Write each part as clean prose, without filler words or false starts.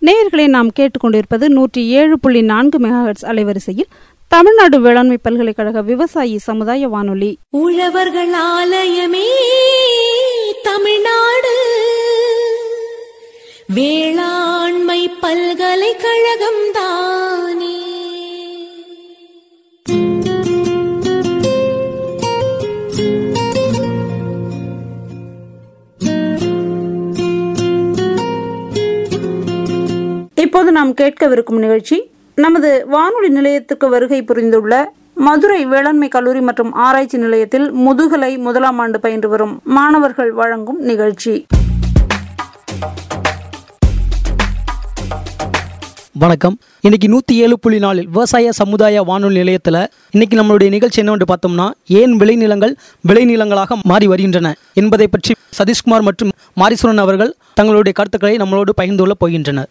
நேயர்களை நாம் கேட்டுக்கொண்டிருப்பது 107.4 மெகாஹெர்ட்ஸ் அலைவரிசையில் தமிழ்நாடு வேளாண்மை பல்கலைக்கழக விவசாயி சமுதாய வானொலி. உழவர்கள் ஆலயமே தமிழ்நாடு வேளாண்மை பல்கலைக்கழகம் தானே. இப்போது நாம் கேட்கவிருக்கும் நிகழ்ச்சி நமது வானொலி நிலையத்துக்கு வருகை புரிந்துள்ள மதுரை வேளாண்மை கல்லூரி மற்றும் ஆராய்ச்சி நிலையத்தில் முதுகலை முதலாம் ஆண்டு பயின்று வரும் மாணவர்கள் வழங்கும் நிகழ்ச்சி. வணக்கம். இன்னைக்கு 107.4 விவசாய சமுதாய வானொலி நிலையத்தில் இன்னைக்கு நம்மளுடைய நிகழ்ச்சி என்னவென்று பார்த்தோம்னா, ஏன் விளைநிலங்கள் விளைநிலங்களாக மாறி வருகின்றன என்பதை பற்றி சதீஷ்குமார் மற்றும் மாரீஸ்வரன் அவர்கள் தங்களுடைய கருத்துக்களை நம்மளோடு பகிர்ந்து கொள்ள போகின்றனர்.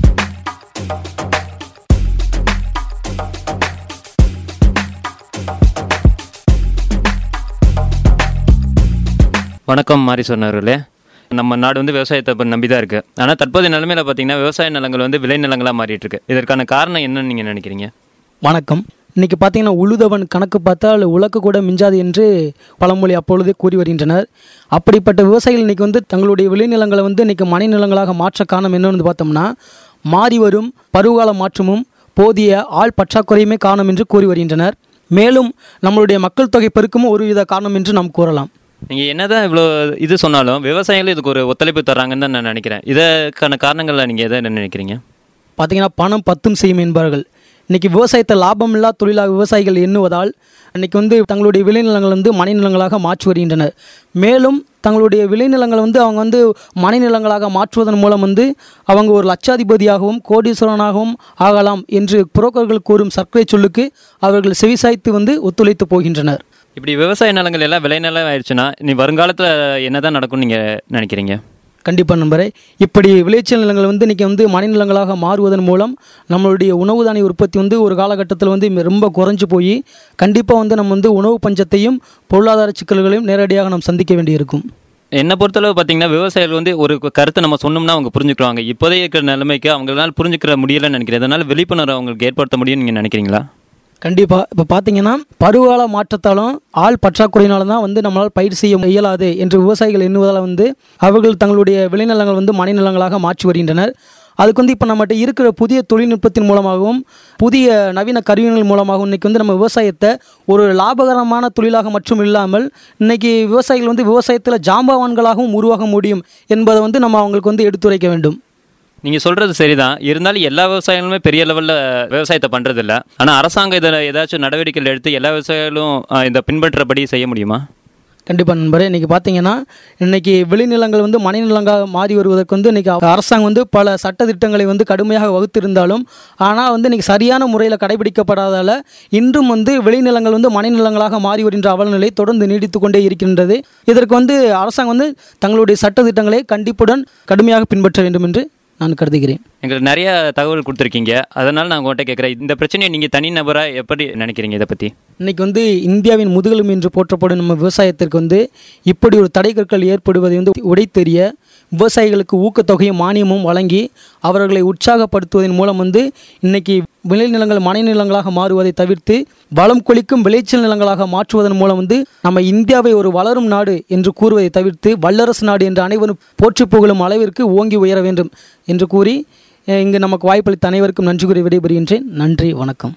வணக்கம் மாரீஸ்வரன் அவர்களே. நம்ம நாடு விவசாயத்தை நம்பி தான் இருக்குது. ஆனால் தற்போதைய நிலைமையில் பார்த்தீங்கன்னா விவசாய நிலங்கள் விளைநிலங்களாக மாறிட்டு இருக்கு. இதற்கான காரணம் என்னன்னு நீங்கள் நினைக்கிறீங்க? வணக்கம். இன்றைக்கி பார்த்தீங்கன்னா உழுதவன் கணக்கு பார்த்தால் உலக்கு கூட மிஞ்சாது என்று பழமொழி அப்பொழுதே கூறி வருகின்றனர். அப்படிப்பட்ட விவசாயிகள் இன்றைக்கி தங்களுடைய விளைநிலங்களை இன்றைக்கி மனை நிலங்களாக மாற்ற காரணம் என்னன்னு பார்த்தோம்னா, மாறி வரும் பருவகால மாற்றமும் போதிய ஆள் பற்றாக்குறையுமே காரணம் என்று கூறி வருகின்றனர். மேலும் நம்மளுடைய மக்கள் தொகை பெருக்கமும் ஒருவித காரணம் என்று நாம் கூறலாம். நீங்கள் என்னதான் இவ்வளோ சொன்னாலும் விவசாயிகள் இதுக்கு ஒரு ஒத்துழைப்பு தர்றாங்கன்னு தான் நான் நினைக்கிறேன். இதற்கான காரணங்களை நீங்கள் எதை நினைக்கிறீங்க? பார்த்தீங்கன்னா பணம் பத்தும் செய்யும் என்பார்கள். இன்றைக்கி விவசாயத்தை லாபமில்லா தொழிலாக விவசாயிகள் எண்ணுவதால் இன்றைக்கி தங்களுடைய விளைநிலங்கள் மனை நிலங்களாக மாற்றி வருகின்றனர். மேலும் தங்களுடைய விளைநிலங்களை அவங்க மனை நிலங்களாக மாற்றுவதன் மூலம் அவங்க ஒரு லட்சாதிபதியாகவும் கோடீஸ்வரனாகவும் ஆகலாம் என்று புரோக்கர்கள் கூறும் சர்க்கரை சொல்லுக்கு அவர்கள் செவிசாய்த்து ஒத்துழைத்து போகின்றனர். இப்படி விவசாய நிலங்கள் எல்லாம் விளைநிலம் ஆயிடுச்சுன்னா நீ வருங்காலத்தில் என்ன தான் நடக்கும்னு நீங்கள் நினைக்கிறீங்க? கண்டிப்பாக நம்பரே. இப்படி விளைச்சல் நிலங்கள் இன்றைக்கி மனை நிலங்களாக மாறுவதன் மூலம் நம்மளுடைய உணவு தானிய உற்பத்தி ஒரு காலகட்டத்தில் ரொம்ப குறைஞ்சு போய் கண்டிப்பாக நம்ம உணவு பஞ்சத்தையும் பொருளாதார சிக்கல்களையும் நேரடியாக நாம் சந்திக்க வேண்டியிருக்கும். என்னை பொறுத்தளவு பார்த்தீங்கன்னா விவசாயிகள் ஒரு கருத்தை நம்ம சொன்னோம்னா அவங்க புரிஞ்சுக்குவாங்க. இப்போதைய இருக்கிற நிலைமைக்கு அவங்களால புரிஞ்சுக்கிற முடியலைன்னு நினைக்கிறேன். அதனால் விழிப்புணர்வு அவங்களுக்கு ஏற்படுத்த முடியும்னு நீங்கள் நினைக்கிறீங்களா? கண்டிப்பாக. இப்போ பார்த்தீங்கன்னா பருவகால மாற்றத்தாலும் ஆள் பற்றாக்குறையினால தான் நம்மளால் பயிர் செய்ய இயலாது என்று விவசாயிகள் எண்ணுவதால் அவர்கள் தங்களுடைய விளைநிலங்கள் மனை நிலங்களாக மாற்றி வருகின்றனர். அதுக்கு இப்போ நம்மகிட்ட இருக்கிற புதிய தொழில்நுட்பத்தின் மூலமாகவும் புதிய நவீன கருவிகள் மூலமாகவும் இன்றைக்கி நம்ம விவசாயத்தை ஒரு லாபகரமான தொழிலாக மட்டும் இல்லாமல் இன்றைக்கி விவசாயிகள் விவசாயத்தில் ஜாம்பவான்களாகவும் உருவாக முடியும் என்பதை நம்ம அவங்களுக்கு எடுத்துரைக்க வேண்டும். நீங்கள் சொல்கிறது சரிதான். இருந்தாலும் எல்லா விவசாயிகளுமே பெரிய லெவலில் விவசாயத்தை பண்ணுறதில்ல. ஆனால் அரசாங்கம் இதில் ஏதாச்சும் நடவடிக்கைகள் எடுத்து எல்லா விவசாயிகளும் இதை பின்பற்றபடி செய்ய முடியுமா? கண்டிப்பாக நண்பரே. இன்றைக்கி பார்த்தீங்கன்னா இன்றைக்கி விளைநிலங்கள் மனை நிலங்களாக மாறி வருவதற்கு இன்றைக்கி அரசாங்கம் பல சட்டத்திட்டங்களை கடுமையாக வகுத்திருந்தாலும் ஆனால் இன்றைக்கி சரியான முறையில் கடைபிடிக்கப்படாதால் இன்றும் விளைநிலங்கள் மனை நிலங்களாக மாறி வருகின்ற அவலநிலை தொடர்ந்து நீடித்து கொண்டே இருக்கின்றது. இதற்கு அரசாங்கம் தங்களுடைய சட்டத்திட்டங்களை கண்டிப்புடன் கடுமையாக பின்பற்ற வேண்டும் என்று நான் கருதுகிறேன். எங்களுக்கு நிறைய தகவல் கொடுத்துருக்கீங்க. அதனால் நான் உங்கள்கிட்ட கேட்குறேன், இந்த பிரச்சனையை நீங்கள் தனிநபராக எப்படி நினைக்கிறீங்க? இதை பற்றி இன்றைக்கி இந்தியாவின் முதுகெலும்பு என்று போற்றப்படும் நம்ம விவசாயத்திற்கு இப்படி ஒரு தடைக்கற்கள் ஏற்படுவதை உடைத்தெறிய விவசாயிகளுக்கு ஊக்கத்தொகையும் மானியமும் வழங்கி அவர்களை உற்சாகப்படுத்துவதன் மூலம் இன்றைக்கி விளைநிலங்கள் மனை நிலங்களாக மாறுவதை தவிர்த்து வளம் கொளிக்கும் விளைச்சல் நிலங்களாக மாற்றுவதன் மூலம் நம்ம இந்தியாவை ஒரு வளரும் நாடு என்று கூறுவதை தவிர்த்து வல்லரசு நாடு என்று அனைவரும் போற்றி புகழும் அளவிற்கு ஓங்கி உயர வேண்டும் என்று கூறி இங்கு நமக்கு வாய்ப்பளித்த அனைவருக்கும் நன்றி கூறி விடைபெறுகின்றேன். நன்றி, வணக்கம்.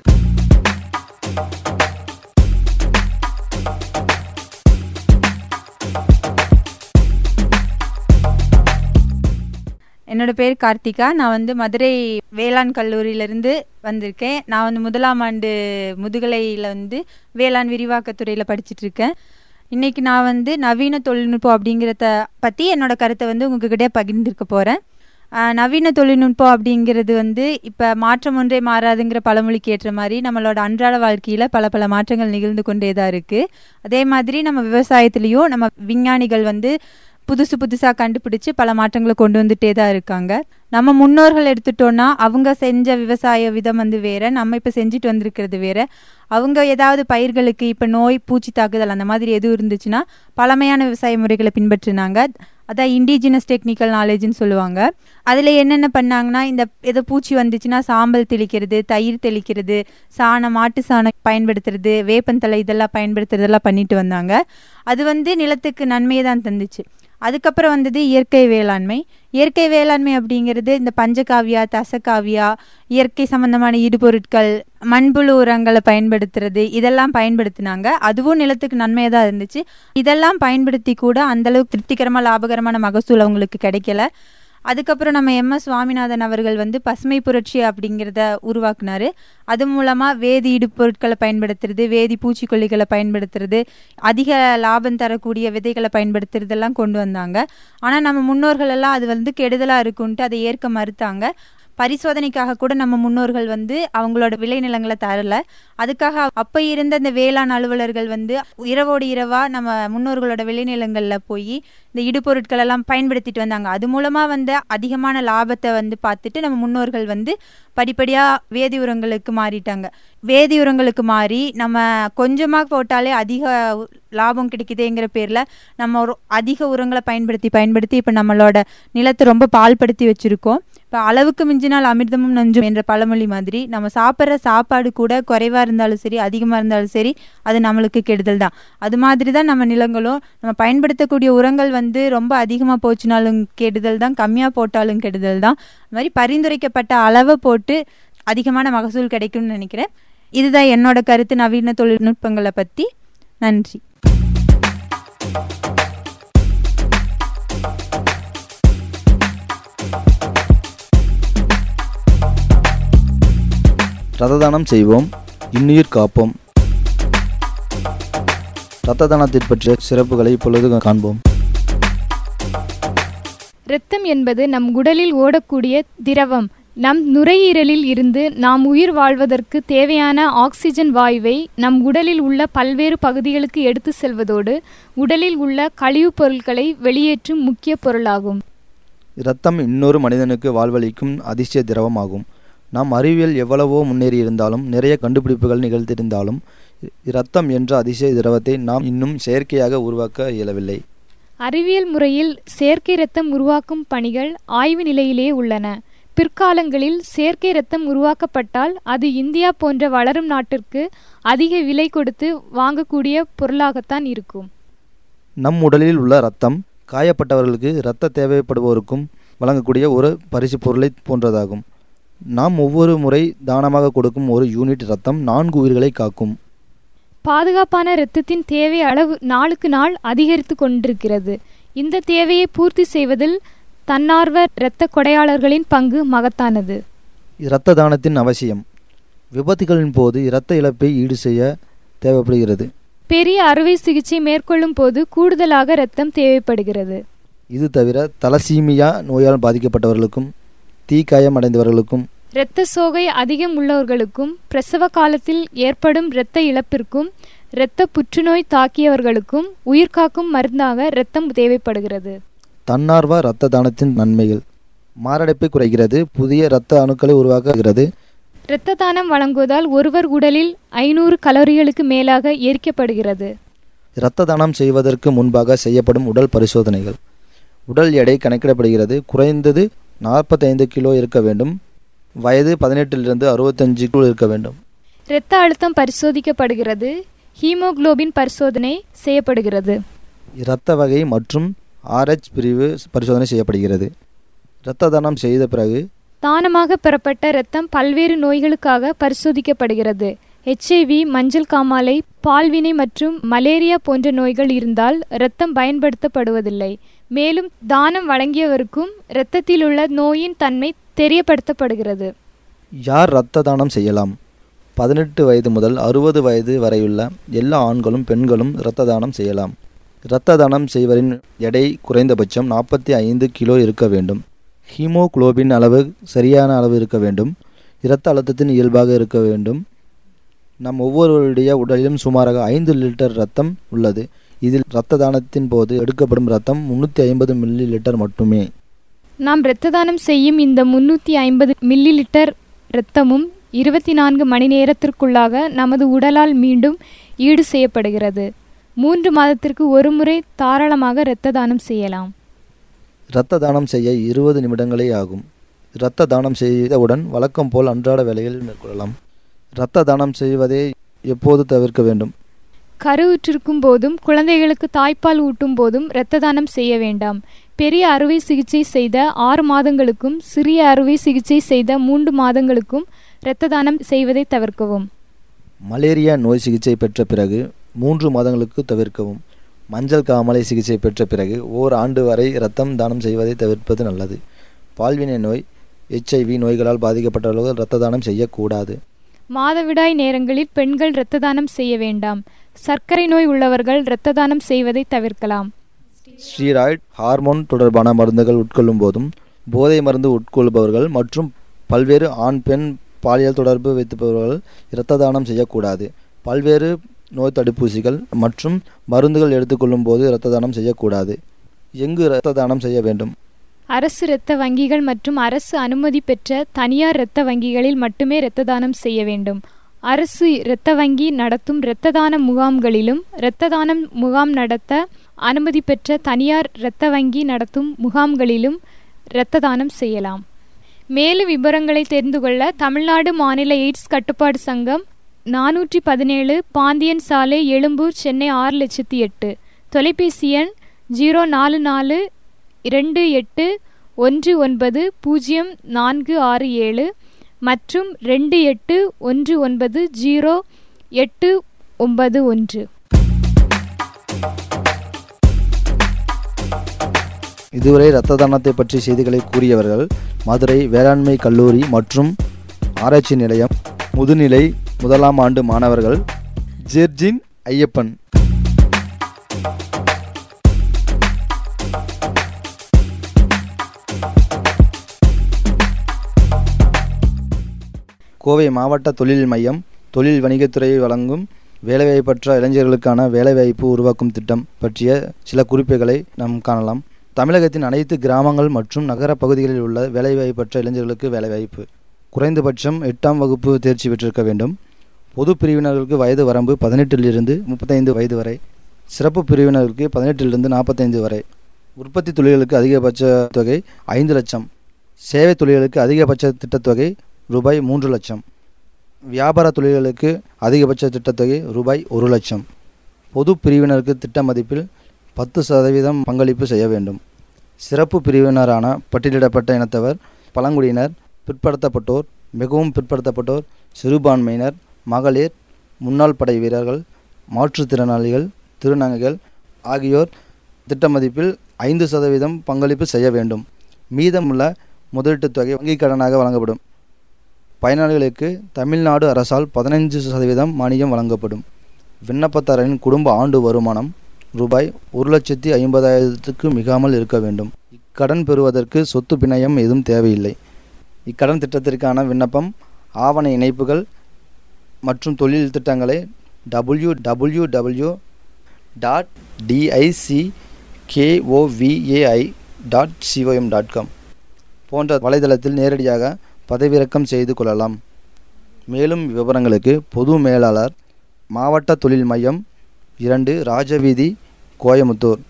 என்னோடய பேர் கார்த்திகா. நான் மதுரை வேளாண் கல்லூரியிலேருந்து வந்திருக்கேன். நான் முதலாம் ஆண்டு முதுகலையில் வேளாண் விரிவாக்கத்துறையில் படிச்சுட்ருக்கேன். இன்றைக்கி நான் நவீன தொழில்நுட்பம் அப்படிங்கிறத பற்றி என்னோடய கருத்தை உங்கள்கிட்ட பகிர்ந்துருக்க போகிறேன். நவீன தொழில்நுட்பம் அப்படிங்கிறது இப்போ மாற்றம் ஒன்றே மாறாதுங்கிற பழமொழிக்கு ஏற்ற மாதிரி நம்மளோட அன்றாட வாழ்க்கையில் பல மாற்றங்கள் நிகழ்ந்து கொண்டே தான் இருக்குது. அதே மாதிரி நம்ம விவசாயத்துலேயும் நம்ம விஞ்ஞானிகள் புதுசாக கண்டுபிடிச்சு பல மாற்றங்களை கொண்டு வந்துட்டே தான் இருக்காங்க. நம்ம முன்னோர்கள் எடுத்துட்டோன்னா அவங்க செஞ்ச விவசாய விதம் வேற, நம்ம இப்போ செஞ்சுட்டு வந்திருக்கிறது வேற. அவங்க ஏதாவது பயிர்களுக்கு இப்போ நோய் பூச்சி தாக்குதல் அந்த மாதிரி எதுவும் இருந்துச்சுன்னா பழமையான விவசாய முறைகளை பின்பற்றினாங்க. அதான் இண்டிஜினஸ் டெக்னிக்கல் நாலேஜ்னு சொல்லுவாங்க. அதில் என்னென்ன பண்ணாங்கன்னா, இந்த ஏதோ பூச்சி வந்துச்சுன்னா சாம்பல் தெளிக்கிறது, தயிர் தெளிக்கிறது, சாணம், மாட்டு சாணம் பயன்படுத்துறது, வேப்பந்தலை இதெல்லாம் பயன்படுத்துறதெல்லாம் பண்ணிட்டு வந்தாங்க. அது நிலத்துக்கு நன்மையை தான் தந்துச்சு. அதுக்கப்புறம் வந்தது இயற்கை வேளாண்மை. இயற்கை வேளாண்மை அப்படிங்கிறது இந்த பஞ்சகாவியா, தசகாவியா, இயற்கை சம்பந்தமான இடுபொருட்கள், மண்புழு உரங்களை பயன்படுத்துறது, இதெல்லாம் பயன்படுத்தினாங்க. அதுவும் நிலத்துக்கு நன்மையாக தான் இருந்துச்சு. இதெல்லாம் பயன்படுத்தி கூட அந்தளவுக்கு திருப்திகரமாக லாபகரமான மகசூல் அவங்களுக்கு கிடைக்கல. அதுக்கப்புறம் நம்ம MS சுவாமிநாதன் அவர்கள் பசுமை புரட்சி அப்படிங்கிறத உருவாக்குனாரு. அது மூலமாக வேதி இடுபொருட்களை பயன்படுத்துறது, வேதி பூச்சிக்கொல்லிகளை பயன்படுத்துறது, அதிக லாபம் தரக்கூடிய விதைகளை பயன்படுத்துறதெல்லாம் கொண்டு வந்தாங்க. ஆனால் நம்ம முன்னோர்கள் எல்லாம் அது கெடுதலாக இருக்குன்ட்டு அதை ஏற்க மறுத்தாங்க. பரிசோதனைக்காக கூட நம்ம முன்னோர்கள் அவங்களோட விளைநிலங்களை தரல. அதுக்காக அப்போ இருந்த இந்த வேளாண் அலுவலர்கள் இரவோடு இரவா நம்ம முன்னோர்களோட விளைநிலங்களில் போய் இந்த இடுபொருட்கள் எல்லாம் பயன்படுத்திட்டு வந்தாங்க. அது மூலமாக அதிகமான லாபத்தை பார்த்துட்டு நம்ம முன்னோர்கள் படிப்படியாக வேதி உரங்களுக்கு மாறிட்டாங்க. வேதி உரங்களுக்கு மாறி நம்ம கொஞ்சமாக போட்டாலே அதிக லாபம் கிடைக்குதுங்கிற பேரில் நம்ம ஒரு அதிக உரங்களை பயன்படுத்தி இப்போ நம்மளோட நிலத்தை ரொம்ப பால்படுத்தி வச்சுருக்கோம். இப்போ அளவுக்கு மிஞ்சினால் அமிர்தமும் நஞ்சும் என்ற பழமொழி மாதிரி நம்ம சாப்பிட்ற சாப்பாடு கூட குறைவாக இருந்தாலும் சரி, அதிகமாக இருந்தாலும் சரி, அது நம்மளுக்கு கெடுதல் தான். அது மாதிரி தான் நம்ம நிலங்களும். நம்ம பயன்படுத்தக்கூடிய உரங்கள் ரொம்ப அதிகமாக போச்சுனாலும் கெடுதல் தான், கம்மியாக போட்டாலும் கெடுதல் தான். அது மாதிரி பரிந்துரைக்கப்பட்ட அளவை போட்டு அதிகமான மகசூல் கிடைக்கும்னு நினைக்கிறேன். இதுதான் என்னோட கருத்து நவீன தொழில்நுட்பங்களை பற்றி. நன்றி. இரத்த தானம் செய்வோம், இன்னுயிர் காப்போம். இரத்த தானத்தை பற்றிய சிறப்புகளை இப்பொழுது காண்போம். இரத்தம் என்பது நம் உடலில் ஓடக்கூடிய திரவம். நம் நுரையீரலில் இருந்து நாம் உயிர் வாழ்வதற்கு தேவையான ஆக்சிஜன் வாயுவை நம் உடலில் உள்ள பல்வேறு பகுதிகளுக்கு எடுத்து செல்வதோடு உடலில் உள்ள கழிவுப் பொருட்களை வெளியேற்றும் முக்கிய பொருளாகும். இரத்தம் இன்னொரு மனிதனுக்கு வாழ்வளிக்கும் அதிசய திரவமாகும். நாம் அறிவியல் எவ்வளவோ முன்னேறி இருந்தாலும், நிறைய கண்டுபிடிப்புகள் நிகழ்த்திருந்தாலும், இரத்தம் என்ற அதிசய திரவத்தை நாம் இன்னும் செயற்கையாக உருவாக்க இயலவில்லை. அறிவியல் முறையில் செயற்கை இரத்தம் உருவாக்கும் பணிகள் ஆய்வு நிலையிலே உள்ளன. பிற்காலங்களில் செயற்கை இரத்தம் உருவாக்கப்பட்டால் அது இந்தியா போன்ற வளரும் நாட்டிற்கு அதிக விலை கொடுத்து வாங்கக்கூடிய பொருளாகத்தான் இருக்கும். நம் உடலில் உள்ள இரத்தம் காயப்பட்டவர்களுக்கு இரத்த தேவைப்படுவோருக்கும் வழங்கக்கூடிய ஒரு பரிசு பொருளை போன்றதாகும். நாம் ஒவ்வொரு முறை தானமாக கொடுக்கும் ஒரு யூனிட் இரத்தம் 4 உயிர்களை காக்கும். பாதுகாப்பான இரத்தத்தின் தேவை அளவு நாளுக்கு நாள் அதிகரித்து கொண்டிருக்கிறது. இந்த தேவையை பூர்த்தி செய்வதில் தன்னார்வ இரத்த கொடையாளர்களின் பங்கு மகத்தானது. இரத்த தானத்தின் அவசியம். விபத்துகளின் போது இரத்த இழப்பை ஈடு செய்ய தேவைப்படுகிறது. பெரிய அறுவை சிகிச்சை மேற்கொள்ளும் போது கூடுதலாக இரத்தம் தேவைப்படுகிறது. இது தவிர தலசீமியா நோயால் பாதிக்கப்பட்டவர்களுக்கும், தீக்காயம் அடைந்தவர்களுக்கும், இரத்த சோகை அதிகம் உள்ளவர்களுக்கும், பிரசவ காலத்தில் ஏற்படும் இரத்த இழப்பிற்கும், இரத்த புற்றுநோய் தாக்கியவர்களுக்கும் உயிர்காக்கும் மருந்தாக இரத்தம் தேவைப்படுகிறது. தன்னார்வ இரத்த தானத்தின் நன்மைகள். மாரடைப்பை குறைகிறது, புதிய இரத்த அணுக்களை உருவாக்குகிறது. இரத்த தானம் வழங்குவதால் ஒருவர் உடலில் 500 கலோரிகளுக்கு மேலாக எரிக்கப்படுகிறது. இரத்த தானம் செய்வதற்கு முன்பாக செய்யப்படும் உடல் பரிசோதனைகள். உடல் எடை கணக்கிடப்படுகிறது. குறைந்தது 45 கிலோ இருக்க வேண்டும். வயது 18 to 65 கிலோ இருக்க வேண்டும். இரத்த அழுத்தம் பரிசோதிக்கப்படுகிறது. ஹீமோகுளோபின் பரிசோதனை செய்யப்படுகிறது. இரத்த வகை மற்றும் RH பிரிவு பரிசோதனை செய்யப்படுகிறது. இரத்த தானம் செய்த பிறகு தானமாக பெறப்பட்ட இரத்தம் பல்வேறு நோய்களுக்காக பரிசோதிக்கப்படுகிறது. HIV, மஞ்சள் காமாலை, பால்வினை மற்றும் மலேரியா போன்ற நோய்கள் இருந்தால் இரத்தம் பயன்படுத்தப்படுவதில்லை. மேலும் தானம் வழங்கியவருக்கும் இரத்தத்தில் உள்ள நோயின் தன்மை தெரியப்படுத்தப்படுகிறது. யார் இரத்த தானம் செய்யலாம்? 18 வயது முதல் 60 வயது வரையுள்ள எல்லா ஆண்களும் பெண்களும் இரத்த தானம் செய்யலாம். இரத்த தானம் செய்வரின் எடை குறைந்தபட்சம் 45 கிலோ இருக்க வேண்டும். ஹீமோகுளோபின் அளவு சரியான அளவு இருக்க வேண்டும். இரத்த அழுத்தத்தின் இயல்பாக இருக்க வேண்டும். நம் ஒவ்வொருவருடைய உடலிலும் சுமாராக 5 லிட்டர் இரத்தம் உள்ளது. இதில் இரத்த தானத்தின் போது எடுக்கப்படும் இரத்தம் 350 மில்லி லிட்டர் மட்டுமே. நாம் இரத்த தானம் செய்யும் இந்த 350 மில்லி லிட்டர் இரத்தமும் 24 மணி நேரத்திற்குள்ளாக நமது உடலால் மீண்டும் ஈடு செய்யப்படுகிறது. 3 மாதத்திற்கு ஒரு முறை தாராளமாக இரத்த தானம் செய்யலாம். இரத்த தானம் செய்ய 20 நிமிடங்களே ஆகும். இரத்த தானம் செய்தவுடன் வழக்கம் போல் அன்றாட வேலைகளில் மேற்கொள்ளலாம். இரத்த தானம் செய்வதை எப்போது தவிர்க்க வேண்டும்? கருவுற்றிருக்கும் போதும் குழந்தைகளுக்கு தாய்ப்பால் ஊட்டும் போதும் இரத்த தானம் செய்ய வேண்டாம். பெரிய அறுவை சிகிச்சை செய்த 6 மாதங்களுக்கும் சிறிய அறுவை சிகிச்சை செய்த 3 மாதங்களுக்கும் இரத்த தானம் செய்வதை தவிர்க்கவும். மலேரியா நோய் சிகிச்சை பெற்ற பிறகு 3 மாதங்களுக்கு தவிர்க்கவும். மஞ்சள் காமாலை சிகிச்சை பெற்ற பிறகு ஓராண்டு வரை இரத்தம் தானம் செய்வதை தவிர்ப்பது நல்லது. பால்வினை நோய், HIV நோய்களால் பாதிக்கப்பட்டவர்கள் இரத்த தானம் செய்யக்கூடாது. மாதவிடாய் நேரங்களில் பெண்கள் இரத்த தானம் செய்ய வேண்டாம். சர்க்கரை நோய் உள்ளவர்கள் இரத்த தானம் செய்வதை தவிர்க்கலாம். ஸ்டீராய்டு, ஹார்மோன் தொடர்பான மருந்துகள் உட்கொள்ளும் போதும், போதை மருந்து உட்கொள்பவர்கள் மற்றும் பல்வேறு ஆண் பெண் பாலியல் தொடர்பு வைத்திருப்பவர்கள் இரத்த தானம் செய்யக்கூடாது. பல்வேறு நோய் தடுப்பூசிகள் மற்றும் மருந்துகள் எடுத்துக்கொள்ளும் போது இரத்த தானம் செய்யக்கூடாது. எங்கு இரத்த தானம் செய்ய வேண்டும்? அரசு இரத்த வங்கிகள் மற்றும் அரசு அனுமதி பெற்ற தனியார் இரத்த வங்கிகளில் மட்டுமே இரத்த தானம் செய்ய வேண்டும். அரசு இரத்த வங்கி நடத்தும் இரத்த தான முகாம்களிலும், இரத்த தானம் முகாம் நடத்த அனுமதி பெற்ற தனியார் இரத்த வங்கி நடத்தும் முகாம்களிலும் இரத்த தானம் செய்யலாம். மேலும் விவரங்களை தெரிந்து கொள்ள தமிழ்நாடு மாநில எய்ட்ஸ் கட்டுப்பாடு சங்கம் 417 பாந்தியன் சாலை, எழும்பூர், சென்னை 6,08,000. தொலைபேசி எண் 044-2819-0467 மற்றும் 28190891. இதுவரை இரத்த தானத்தை பற்றி செய்திகளை கூறியவர்கள் மதுரை வேளாண்மை கல்லூரி மற்றும் ஆராய்ச்சி நிலையம் முதுநிலை 1ஆம் ஆண்டு மாணவர்கள் ஜெர்ஜின் ஐயப்பன். கோவை மாவட்ட தொழில் மையம் தொழில் வணிகத்துறையை வழங்கும் வேலைவாய்ப்பற்ற இளைஞர்களுக்கான வேலைவாய்ப்பு உருவாக்கும் திட்டம் பற்றிய சில குறிப்புகளை நாம் காணலாம். தமிழகத்தின் அனைத்து கிராமங்கள் மற்றும் நகர பகுதிகளில் உள்ள வேலைவாய்ப்பற்ற இளைஞர்களுக்கு வேலைவாய்ப்பு. குறைந்தபட்சம் 8ஆம் வகுப்பு தேர்ச்சி பெற்றிருக்க வேண்டும். பொது பிரிவினர்களுக்கு வயது வரம்பு 18 35 வயது வரை, சிறப்பு பிரிவினருக்கு 18 45 வரை. உற்பத்தி தொழில்களுக்கு அதிகபட்ச தொகை 5 லட்சம். சேவை தொழில்களுக்கு அதிகபட்ச திட்டத்தொகை ரூபாய் 3 லட்சம். வியாபார தொழில்களுக்கு அதிகபட்ச திட்டத்தொகை ரூபாய் 1 லட்சம். பொது பிரிவினருக்கு திட்ட மதிப்பில் 10% பங்களிப்பு செய்ய வேண்டும். சிறப்பு பிரிவினரான பட்டியலிடப்பட்ட இனத்தவர், பழங்குடியினர், பிற்படுத்தப்பட்டோர், மிகவும் பிற்படுத்தப்பட்டோர், சிறுபான்மையினர், மகளிர், முன்னாள் படை வீரர்கள், மாற்றுத்திறனாளிகள், திருநங்கைகள் ஆகியோர் திட்ட மதிப்பில் 5% பங்களிப்பு செய்ய வேண்டும். மீதமுள்ள முதலீட்டுத் தொகை வங்கிக் கடனாக வழங்கப்படும். பயனாளிகளுக்கு தமிழ்நாடு அரசால் 15% மானியம் வழங்கப்படும். விண்ணப்பதாரரின் குடும்ப ஆண்டு வருமானம் ரூபாய் 1,50,000க்கு மிகாமல் இருக்க வேண்டும். இக்கடன் பெறுவதற்கு சொத்து பிணையம் எதுவும் தேவையில்லை. இக்கடன் திட்டத்திற்கான விண்ணப்பம், ஆவண இணைப்புகள் மற்றும் தொழில் திட்டங்களை www.dickovai.com போன்ற வலைதளத்தில் நேரடியாக பதிவிறக்கம் செய்து கொள்ளலாம். மேலும் விவரங்களுக்கு பொது மேலாளர், மாவட்ட தொழில் மையம் 2, ராஜவீதி, கோயமுத்தூர்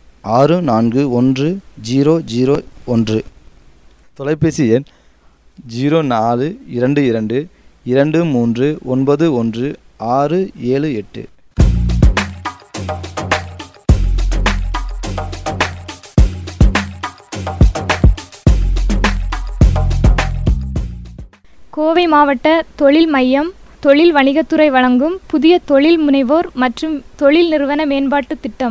641001. தொலைபேசி எண் 0422239168. கோவை மாவட்ட தொழில் மையம் தொழில் வணிகத்துறை வழங்கும் புதிய தொழில் முனைவோர் மற்றும் தொழில் நிறுவன மேம்பாட்டு திட்டம்.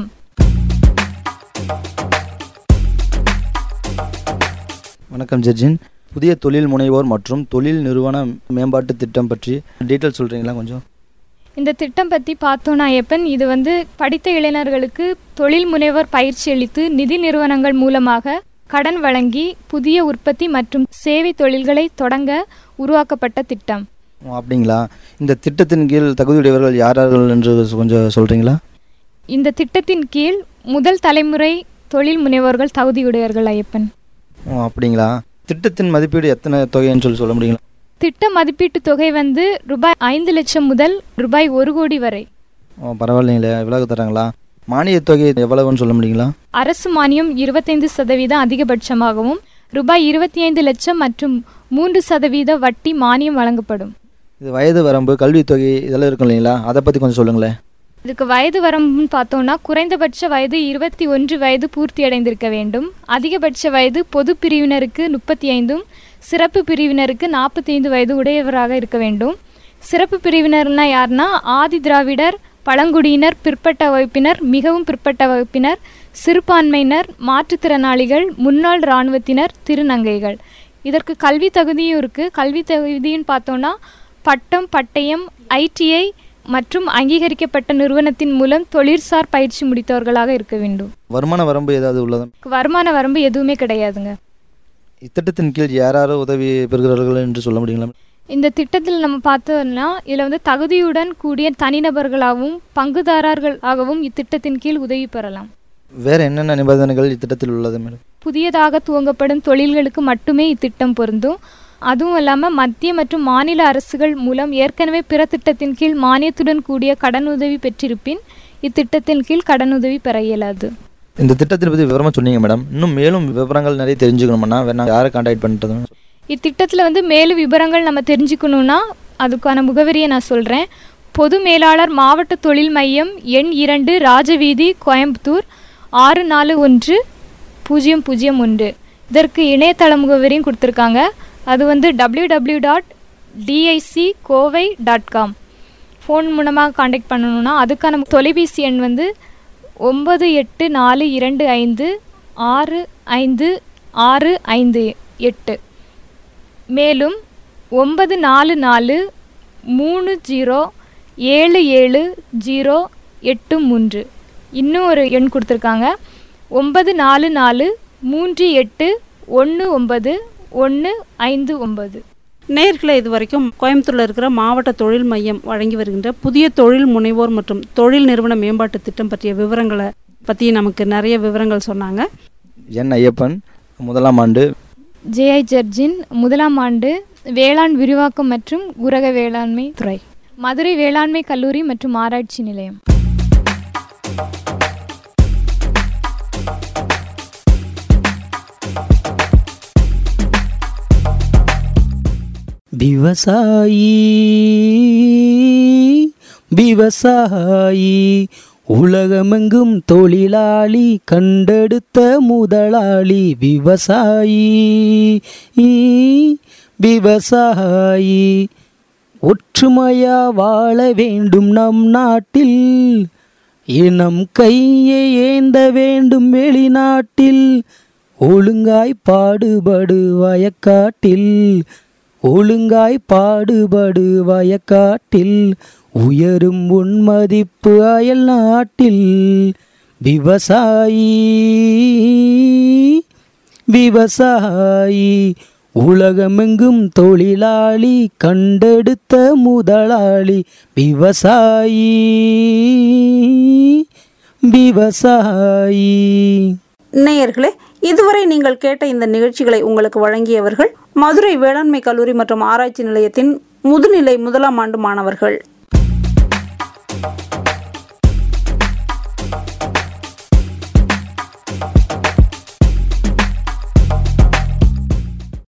வணக்கம் ஜெர்ஜின். புதிய தொழில் முனைவோர் மற்றும் தொழில் நிறுவன மேம்பாட்டு திட்டம் பற்றி டீட்டெயில் சொல்கிறீங்களா கொஞ்சம்? இந்த திட்டம் பற்றி பார்த்தோன்னா ஐயப்பன், இது படித்த இளைஞர்களுக்கு தொழில் முனைவோர் பயிற்சி அளித்து நிதி நிறுவனங்கள் மூலமாக கடன் வழங்கி புதிய உற்பத்தி மற்றும் சேவை தொழில்களை தொடங்க உருவாக்கப்பட்ட திட்டம். அப்படிங்களா? இந்த திட்டத்தின் கீழ் தகுதியுடையவர்கள் யாரார்கள் என்று கொஞ்சம் சொல்கிறீங்களா? இந்த திட்டத்தின் கீழ் முதல் தலைமுறை தொழில் முனைவோர்கள் தகுதியுடையவர்கள் ஐயப்பன். அப்படிங்களா? திட்டத்தின் மதிப்பீடு எத்தனை தொகைன்னு சொல்ல முடியுங்களா? திட்ட மதிப்பீட்டு தொகை ரூபாய் 5 லட்சம் முதல் ரூபாய் 1 கோடி வரை. பரவாயில்லைங்களே, இவ்வளவு தராங்களா? மானியத் தொகை எவ்வளவுன்னு சொல்ல முடியுங்களா? அரசு மானியம் 25% அதிகபட்சமாகவும் ரூபாய் 25 லட்சம் மற்றும் 3% வட்டி மானியம் வழங்கப்படும். இது வயது வரம்பு, கல்வித்தொகை இதெல்லாம் இருக்கும் இல்லைங்களா? அதை பற்றி கொஞ்சம் சொல்லுங்களேன். இதுக்கு வயது வரம்புன்னு பார்த்தோம்னா குறைந்தபட்ச வயது 21 வயது பூர்த்தி அடைந்திருக்க வேண்டும். அதிகபட்ச வயது பொது பிரிவினருக்கு 35, சிறப்பு பிரிவினருக்கு 45 வயது உடையவராக இருக்க வேண்டும். சிறப்பு பிரிவினர்னா யாருன்னா ஆதி திராவிடர், பழங்குடியினர், பிற்பட்ட வகுப்பினர், மிகவும் பிற்பட்ட வகுப்பினர், சிறுபான்மையினர், மாற்றுத்திறனாளிகள், முன்னாள் இராணுவத்தினர், திருநங்கைகள். இதற்கு கல்வி தகுதியும் இருக்குது. கல்வி தகுதின்னு பார்த்தோன்னா பட்டம், பட்டயம், ITI மற்றும் அங்கீகரிக்கப்பட்ட நிறுவனத்தின் மூலம் தொழிற்சார் பயிற்சி முடித்தவர்களாக இருக்க வேண்டும். வருமான வரம்பு ஏதாவது உள்ளதா? வருமான வரம்பு எதுவுமே கிடையாதுங்க. இத்திட்டத்தின் கீழ் யாராவது உதவி பெறுகிறார்கள் என்று சொல்ல முடியுங்களா? இந்த திட்டத்தில் நம்ம பார்த்தோம்னா இதில் தகுதியுடன் கூடிய தனிநபர்களாகவும் பங்குதாரர்களாகவும் இத்திட்டத்தின் கீழ் உதவி பெறலாம். வேறு என்னென்ன நிபந்தனைகள் இத்திட்டத்தில் உள்ளது மேடம்? புதியதாக துவங்கப்படும் தொழில்களுக்கு மட்டுமே இத்திட்டம் பொருந்தும். அதுவும் இல்லாமல் மத்திய மற்றும் மாநில அரசுகள் மூலம் ஏற்கனவே பிற திட்டத்தின் கீழ் மானியத்துடன் கூடிய கடனுதவி பெற்றிருப்பின் இத்திட்டத்தின் கீழ் கடனுதவி பெற இயலாது. இந்த திட்டத்தை பற்றி விவரமாக சொன்னீங்க மேடம். இன்னும் மேலும் விவரங்கள் நிறைய தெரிஞ்சுக்கணும்னா வேணா யாரை கான்டாக்ட் பண்ணுறது? இத்திட்டத்தில் மேலும் விவரங்கள் நம்ம தெரிஞ்சுக்கணுன்னா அதுக்கான முகவரியை நான் சொல்கிறேன். பொது மேலாளர் மாவட்ட தொழில் மையம், எண் 2, ராஜவீதி, கோயம்புத்தூர் 641001. இதற்கு இணையதள முகவரியும் கொடுத்துருக்காங்க. அது www.dickovai.com. ஃபோன் மூலமாக காண்டாக்ட் பண்ணணுன்னா அதுக்கான தொலைபேசி எண் 9842256558. மேலும் 9443077083. இன்னும் ஒரு எண் கொடுத்துருக்காங்க 9438199159. நேயர்களே, இதுவரைக்கும் கோயம்புத்தூரில் இருக்கிற மாவட்ட தொழில் மையம் வழங்கி வருகின்ற புதிய தொழில் முனைவோர் மற்றும் தொழில் நிறுவன மேம்பாட்டு திட்டம் பற்றிய விவரங்களை பற்றி நமக்கு நிறைய விவரங்கள் சொன்னாங்க. என் ஐயப்பன், முதலாம் ஆண்டு. JI ஜர்ஜின், முதலாம் ஆண்டு, வேளாண் விரிவாக்கம் மற்றும் ஊரக வேளாண்மை துறை, மதுரை வேளாண்மை கல்லூரி மற்றும் ஆராய்ச்சி நிலையம். விவசாயி விவசாயி உலகமெங்கும் தொழிலாளி கண்டெடுத்த முதலாளி விவசாயி விவசாயி. ஒற்றுமையா வாழ வேண்டும் நம் நாட்டில், இனம் கையை ஏந்த வேண்டும் வெளிநாட்டில். ஒழுங்காய் பாடுபடு வயக்காட்டில், ஒழுங்காய் பாடுபடு வயக்காட்டில். உயரும் உன்மதிப்பு அயல் நாட்டில். விவசாயி விவசாயி உலகமெங்கும் தொழிலாளி கண்டெடுத்த முதலாளி விவசாயி விவசாயி. நேயர்களே, இதுவரை நீங்கள் கேட்ட இந்த நிகழ்ச்சிகளை உங்களுக்கு வழங்கியவர்கள் மதுரை வேளாண்மை கல்லூரி மற்றும் ஆராய்ச்சி நிலையத்தின் முதுநிலை முதலாம் ஆண்டு மாணவர்கள்.